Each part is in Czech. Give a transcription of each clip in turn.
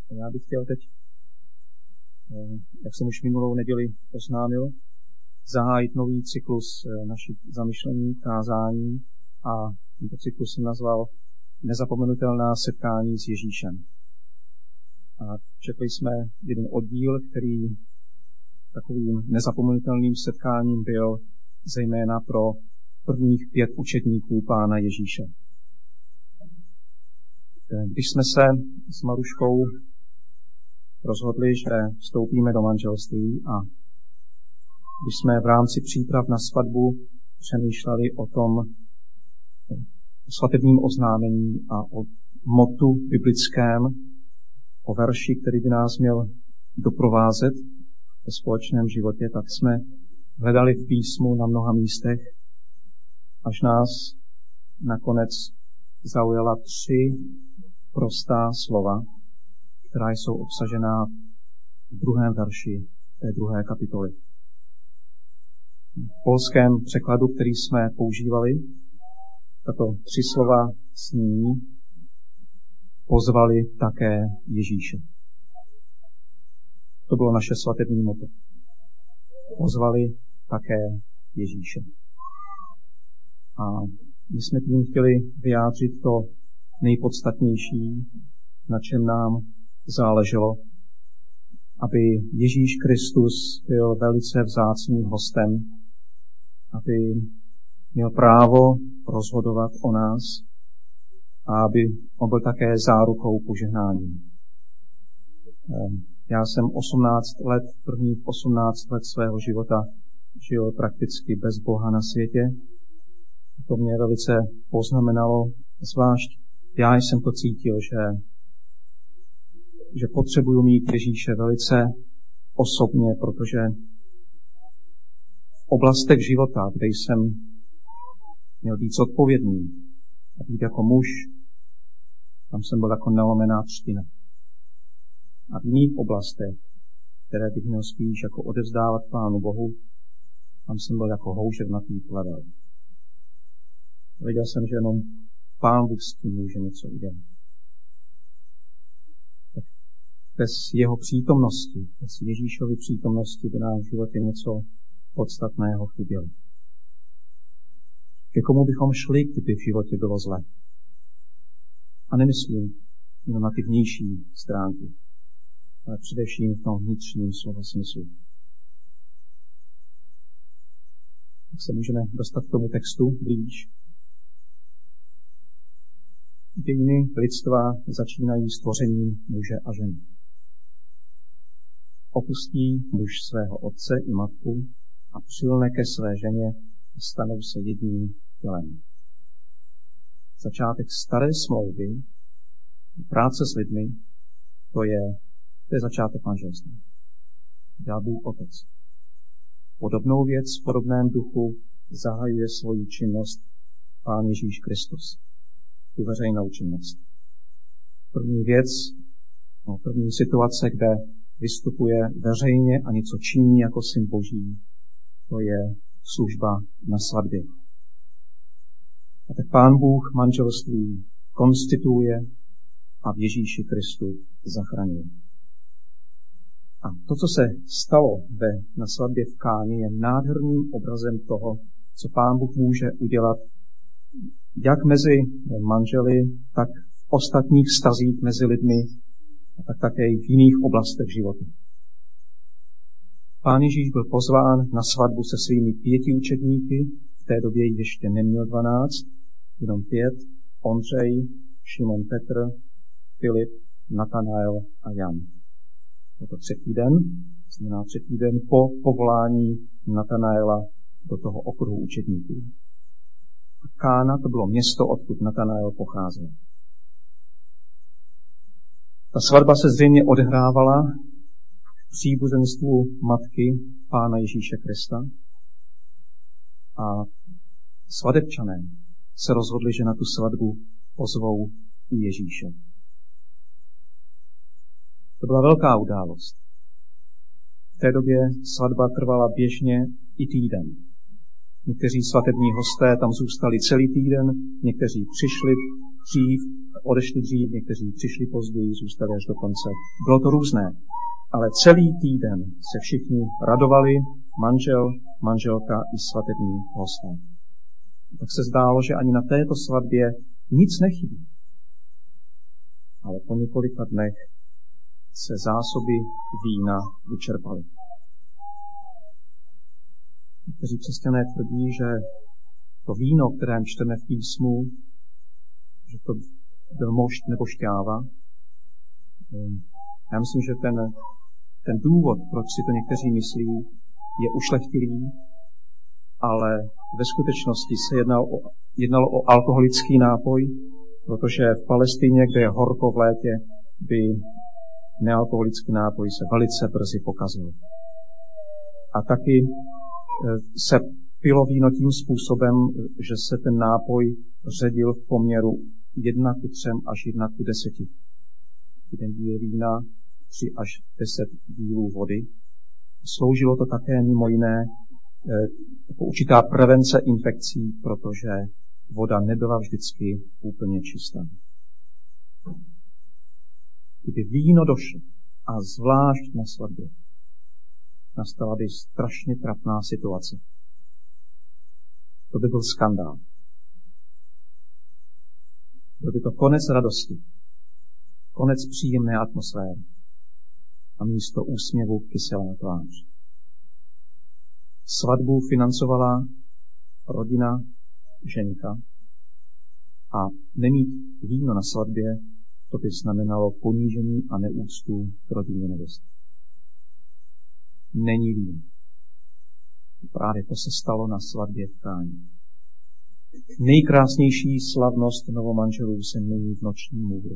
Já bych chtěl teď, jak jsem už minulou neděli oznámil, zahájit nový cyklus našich zamyšlení, kázání a tento cyklus jsem nazval Nezapomenutelná setkání s Ježíšem. A četli jsme jeden oddíl, který takovým nezapomenutelným setkáním byl zejména pro prvních 5 učedníků Pána Ježíše. Když jsme se s Maruškou rozhodli, že vstoupíme do manželství a když jsme v rámci příprav na svatbu přemýšleli o tom svatebním oznámení a o motu biblickém, o verši, který by nás měl doprovázet ve společném životě, tak jsme hledali v písmu na mnoha místech, až nás nakonec zaujala 3 prostá slova, která jsou obsažená v 2. verši té 2. kapitoly. V polském překladu, který jsme používali, tato 3 slova sní pozvali také Ježíše. To bylo naše svatební motto. Pozvali také Ježíše. A my jsme tím chtěli vyjádřit to nejpodstatnější, na čem nám záleželo, aby Ježíš Kristus byl velice vzácným hostem, aby měl právo rozhodovat o nás a aby on byl také zárukou požehnání. Já jsem prvních 18 let svého života žil prakticky bez Boha na světě. To mě velice poznamenalo, zvlášť já jsem to cítil, že potřebuju mít Ježíše velice osobně, protože v oblastech života, kde jsem měl být zodpovědný a být jako muž, tam jsem byl jako nalomená třtina. A v jiných oblastech, které bych měl spíš jako odevzdávat Pánu Bohu, tam jsem byl jako houževnatý plevel. Věděl jsem, že jenom Pán Bůh s tím může něco udělat. Bez jeho přítomnosti, bez Ježíšovy přítomnosti by nám v životě něco podstatného chybělo. Ke komu bychom šli, kdyby v životě bylo zle? A nemyslím jenom na ty vnější stránky, ale především v tom vnitřním slova smyslu. Tak se můžeme dostat k tomu textu blíž. Dějiny lidstva začínají stvořením muže a ženy. Opustí muž svého otce i matku a přilne ke své ženě a stanou se jedním tělem. Začátek staré smlouvy, práce s lidmi, to je začátek manželství. Dělá Bůh Otec. Podobnou věc v podobném duchu zahajuje svoji činnost Pán Ježíš Kristus. Tu veřejnou činnost. První situace, kde vystupuje veřejně a něco činí jako syn Boží, to je služba na svatbě. A tak Pán Bůh manželství konstituuje a v Ježíši Kristu zachraňuje. A to, co se stalo na svatbě v Káně, je nádherným obrazem toho, co Pán Bůh může udělat jak mezi manželi, tak v ostatních vztazích mezi lidmi, a tak také i v jiných oblastech života. Pán Ježíš byl pozván na svatbu se svými 5 učedníky, v té době jich ještě neměl 12, jenom 5, Ondřej, Šimon Petr, Filip, Natanael a Jan. Byl to 3. den, znamená 3. den po povolání Natanaela do toho okruhu učedníků. Kána to bylo město, odkud Natanael pocházel. Ta svatba se zřejmě odehrávala v příbuzenstvu matky Pána Ježíše Krista a svatebčané se rozhodli, že na tu svatbu pozvou i Ježíše. To byla velká událost. V té době svatba trvala běžně i týden. Někteří svatební hosté tam zůstali celý týden, někteří přišli dřív, odešli dřív, někteří přišli později, zůstali až do konce. Bylo to různé, ale celý týden se všichni radovali, manžel, manželka i svatební hosté. Tak se zdálo, že ani na této svatbě nic nechybí. Ale po několika dnech se zásoby vína vyčerpaly. Někteří křesťané tvrdí, že to víno, které čteme v písmu, že to byl mošt nebo šťáva. Já myslím, že ten důvod, proč si to někteří myslí, je ušlechtilý, ale ve skutečnosti se jednalo o alkoholický nápoj, protože v Palestině, kde je horko v létě, by nealkoholický nápoj se velice brzy pokazil. A taky se pilo víno tím způsobem, že se ten nápoj ředil v poměru 1:3 až 1:10. Jeden díl vína, 3 až 10 dílů vody. Sloužilo to také mimo jiné jako určitá prevence infekcí, protože voda nebyla vždycky úplně čistá. Kdyby víno došlo, a zvlášť na svatbě, nastala by strašně trapná situace. To by byl skandál. Byl by to konec radosti, konec příjemné atmosféry a místo úsměvu kyselá tvář. Svatbu financovala rodina ženika a nemít víno na svatbě, to by znamenalo ponížení a neúctu k rodině nevěsty. Není víno. Právě to se stalo na svatbě v Káně. Nejkrásnější slavnost novomanželů se mění v noční můru.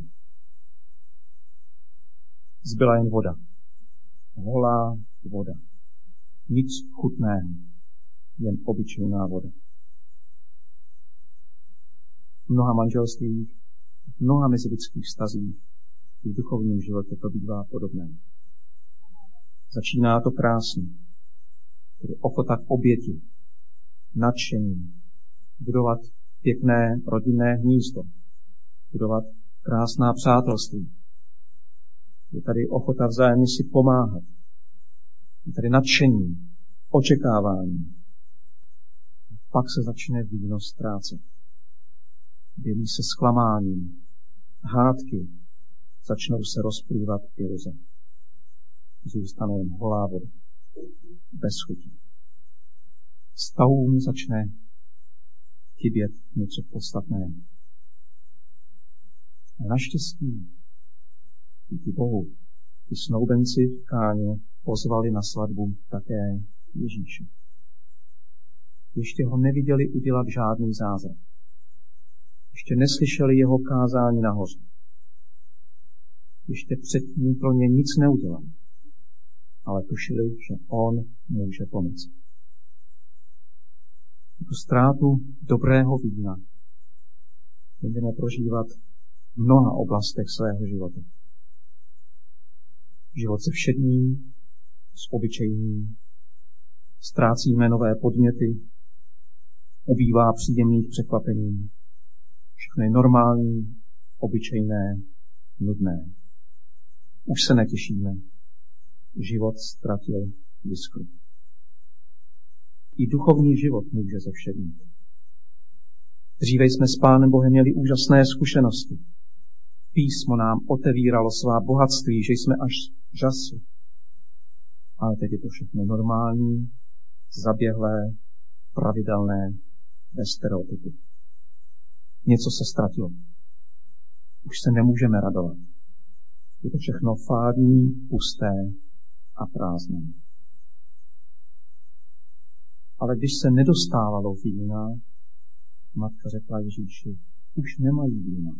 Zbyla jen voda. Holá voda. Nic chutného. Jen obyčejná voda. V mnoha manželstvích, v mnoha mezilidských vztazích i v duchovním životě to bývá podobné. Začíná to krásně. Tedy ochota k oběti, nadšení, budovat pěkné rodinné hnízdo, budovat krásná přátelství. Je tady ochota vzájemně si pomáhat. Je tady nadšení, očekávání. Pak se začne víno ztrácet. Dělí se zklamáním, hádky, začnou se rozplývat iluze. Zůstane jen holá voda, bez chutí. Stavům začne chybět něco podstatného. A naštěstí, díky Bohu, ti snoubenci v Káně pozvali na svatbu také Ježíše. Ještě ho neviděli udělat žádný zázrak. Ještě neslyšeli jeho kázání nahoře. Ještě předtím pro ně nic neudělali. Ale tušili, že on může pomoci. Tu ztrátu dobrého vína budeme prožívat v mnoha oblastech svého života. Život se všední, s obyčejním, ztrácíme nové podněty, ubývá příjemných překvapení. Všechno je normální, obyčejné, nudné. Už se netěšíme. Život ztratil jiskru. I duchovní život může zevšednit. Dříve jsme s Pánem Bohem měli úžasné zkušenosti. Písmo nám otevíralo svá bohatství, že jsme až žasli. Ale teď je to všechno normální, zaběhlé, pravidelné, bez stereotypy. Něco se ztratilo. Už se nemůžeme radovat. Je to všechno fádní, pusté a prázdné. Ale když se nedostávalo vína, matka řekla Ježíši, už nemají vína.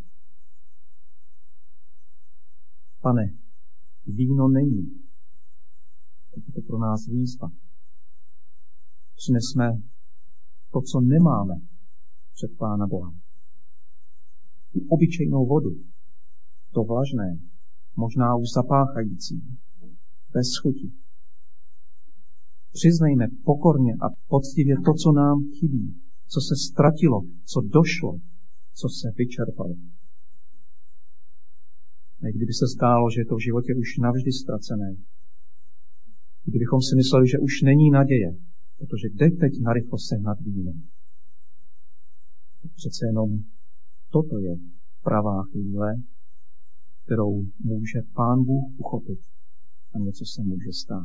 Pane, víno není. Tak je to pro nás výzva. Přinesme to, co nemáme před Pána Boha. Tu obyčejnou vodu, to vlažné, možná už zapáchající, bez chuti. Přiznejme pokorně a poctivě to, co nám chybí, co se ztratilo, co došlo, co se vyčerpalo. A kdyby se zdálo, že je to v životě už navždy ztracené, kdybychom si mysleli, že už není naděje, protože jde teď narychlo sehnat víno. Přece jenom toto je pravá chvíle, kterou může Pán Bůh uchopit a něco se může stát.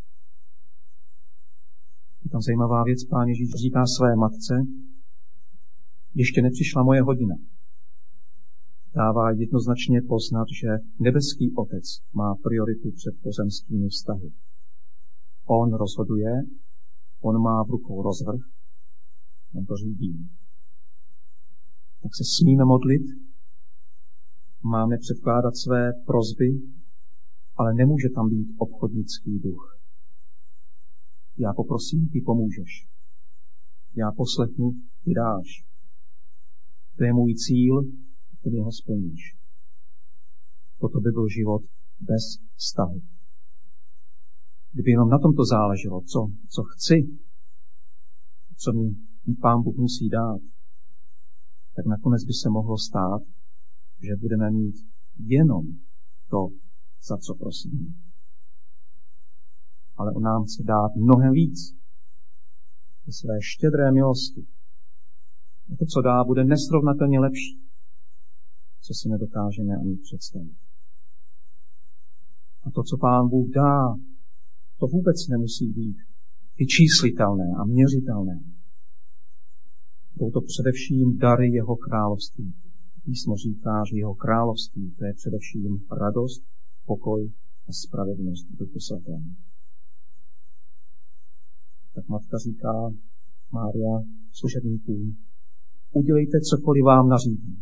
Je tam zajímavá věc, Pán Ježíš říká své matce, ještě nepřišla moje hodina. Dává jednoznačně poznat, že nebeský Otec má prioritu před pozemskými vztahy. On rozhoduje, on má v rukou rozvrh, on to řídí. Tak se smíme modlit, máme předkládat své prosby, ale nemůže tam být obchodnický duch. Já poprosím, ty pomůžeš. Já poslechnu, ty dáš. To je můj cíl, ty ho splníš. Toto by byl život bez vztahu. Kdyby jenom na tomto záleželo, co chci, co mi Pán Bůh musí dát, tak nakonec by se mohlo stát, že budeme mít jenom to, za co prosíme. Ale on nám chce dát mnohem víc. Ze své štědré milosti. A to, co dá, bude nesrovnatelně lepší, co si nedokážeme ani představit. A to, co Pán Bůh dá, to vůbec nemusí být vyčíslitelné a měřitelné. Jsou to především dary jeho království. Písmo říká, že jeho království to je především radost, pokoj a spravedlnost v Duchu Svatém. Tak matka říká, Mária služebníkům, udělejte cokoliv vám nařídí.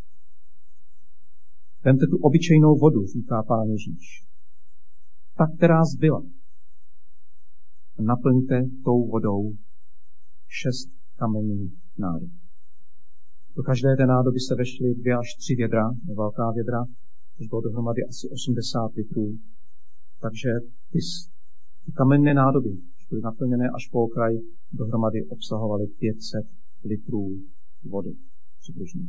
Vemte tu obyčejnou vodu, říká Pán Ježíš. Ta, která zbyla. Naplňte tou vodou 6 kamenných nádob. Do každé té nádoby se vešly 2 až 3 vědra, velká vědra, což bylo dohromady asi 80 litrů. Takže ty kamenné nádoby, které byly naplněné až po okraj, dohromady obsahovaly 500 litrů vody přibližně.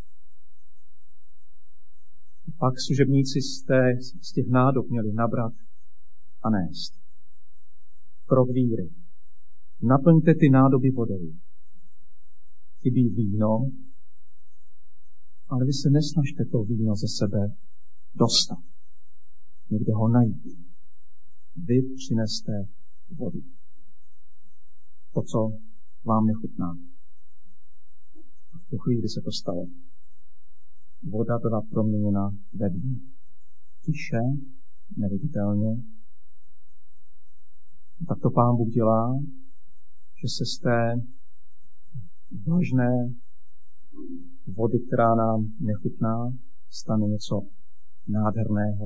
Pak služebníci z těch nádob měli nabrat a nést. Krok víry. Naplňte ty nádoby vodou. Chybí víno, ale vy se nesnažte to víno ze sebe dostat. Někde ho najít. Vy přineste vodu. To, co vám nechutná. V tu chvíli se to stalo. Voda byla proměněna ve víno. Tiše, neviditelně. Tak to Pán Bůh dělá, že se z té vážné vody, která nám nechutná, stane něco nádherného.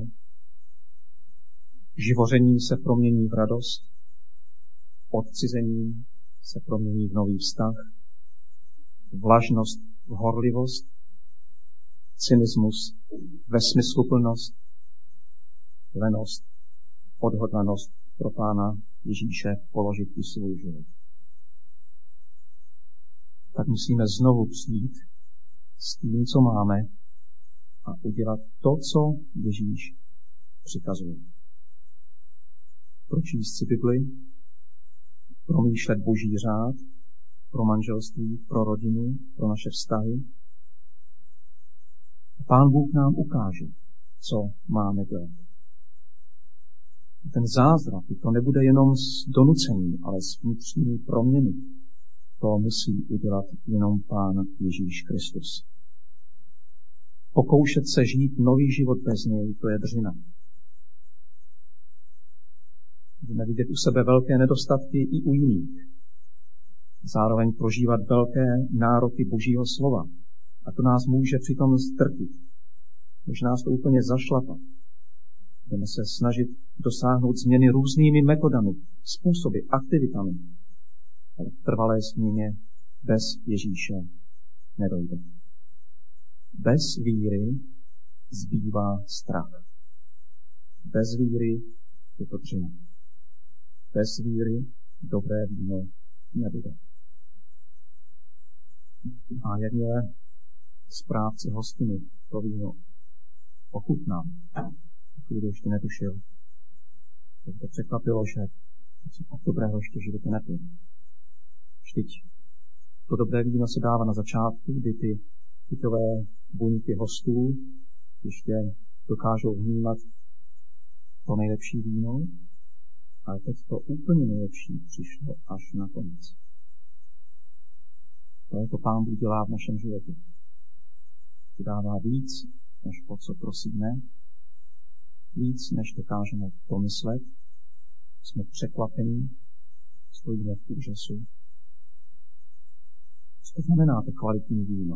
Živoření se promění v radost, odcizení se promění v nový vztah, vlažnost v horlivost, cynismus ve smysluplnost, lenost, odhodlanost pro Pána Ježíše položit i svůj život. Tak musíme znovu přijít s tím, co máme a udělat to, co Ježíš přikazuje. Pročíst si Bibli, promýšlet Boží řád pro manželství, pro rodinu, pro naše vztahy. Pán Bůh nám ukáže, co máme dělat. Ten zázrak, to nebude jenom z donucení, ale z vnitřní proměny. To musí udělat jenom Pán Ježíš Kristus. Pokoušet se žít nový život bez něj, to je dřina. Můžeme vidět u sebe velké nedostatky i u jiných. Zároveň prožívat velké nároky Božího slova. A to nás může přitom zdrtit. Může nás to úplně zašlapat. Budeme se snažit dosáhnout změny různými metodami, způsoby, aktivitami. Ale v trvalé změně bez Ježíše nedojde. Bez víry zbývá strach. Bez víry je to dřina. Bez víry dobré víno nebude. A jakmile správce hostiny to víno ochutnal, chvíli ještě netušil, tak to překvapilo, že od dobrého ještě v životě nepil. Vždyť to dobré víno se dává na začátku, kdy ty chuťové buňky hostů ještě dokážou vnímat to nejlepší víno, ale teď to úplně nejlepší přišlo až na konec. To je to Pán Bůh dělá v našem životě. Dává víc, než o co prosíme, víc, než dokážeme pomyslet. Jsme překvapení, stojíme v úžasu. Co to znamená to kvalitní víno?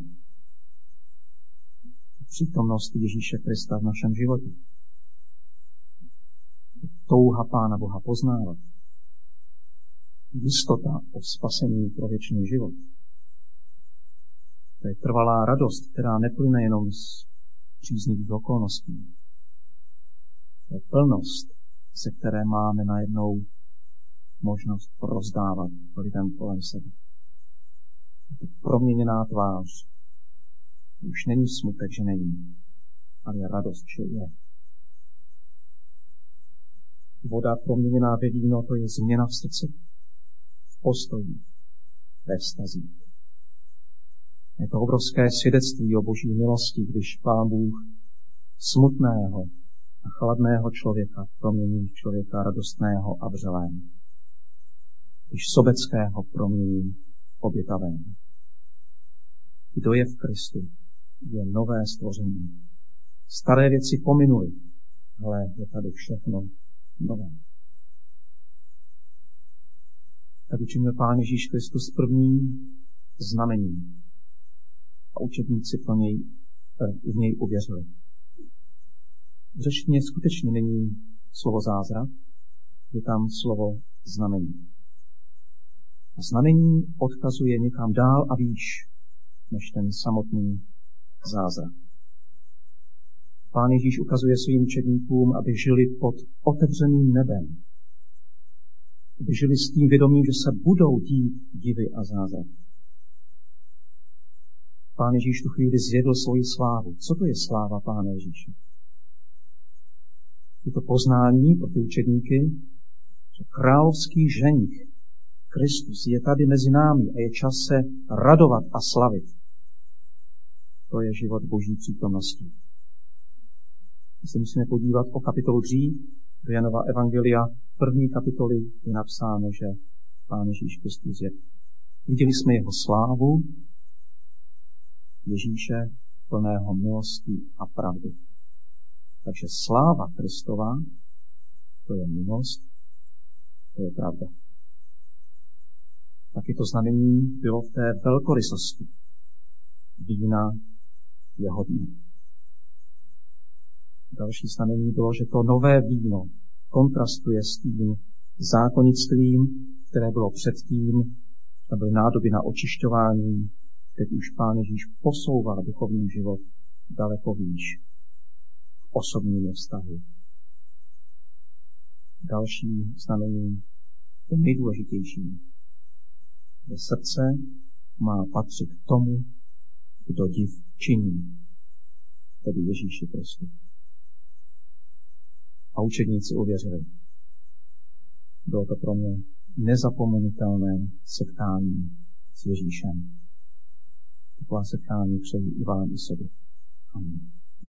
Přítomnost Ježíše Krista v našem životě. Touha Pána Boha poznávat. Jistota o spasení pro věčný život. To je trvalá radost, která neplyne jenom z příznivých okolností. To je plnost, se které máme najednou možnost rozdávat lidem kolem sebe. To je proměněná tvář. Už není smutek, že není, ale je radost, že je. Voda proměněná ve víno, to je změna v srdci, v postoji, ve vztazích. Je to obrovské svědectví o Boží milosti, když Pán Bůh smutného a chladného člověka promění v člověka radostného a vřelého. Když sobeckého promění v obětavého. Kdo je v Kristu, je nové stvoření. Staré věci pominuly, ale je tady všechno nové. Tak učinil Pán Ježíš Kristus první znamení. A učedníci v něj uvěřili. V řečtině skutečně není slovo zázrak, je tam slovo znamení. A znamení odkazuje někam dál a výš, než ten samotný zázrak. Pán Ježíš ukazuje svým učedníkům, aby žili pod otevřeným nebem. Aby žili s tím vědomím, že se budou dít divy a zázraky. Pán Ježíš tu chvíli zjedl svoji slávu. Co to je sláva Pána Ježíše? Je to poznání pro ty učedníky, že královský ženich Kristus je tady mezi námi a je čas se radovat a slavit. To je život Boží přítomnosti. My se musíme podívat o kapitolu dřív do Janova evangelia. V první kapitoli je napsáno, že Pán Ježíš Kristus je. Viděli jsme jeho slávu, Ježíše plného milosti a pravdy. Takže sláva Kristova, to je milost, to je pravda. Taky to znamení bylo v té velkorysosti. Vína jeho dne. Další znamení bylo, že to nové víno kontrastuje s tím zákonictvím, které bylo předtím, to byly nádoby na očišťování. Teď už Pán Ježíš posouval duchovní život daleko výš v osobním vztahu. Další znamení, to nejdůležitější, že srdce má patřit tomu, kdo div činí, tedy Ježíši Kristu. A učedníci uvěřili. Bylo to pro mě nezapomenutelné setkání s Ježíšem. Taková setkání přeji i vám i sobě. Amen.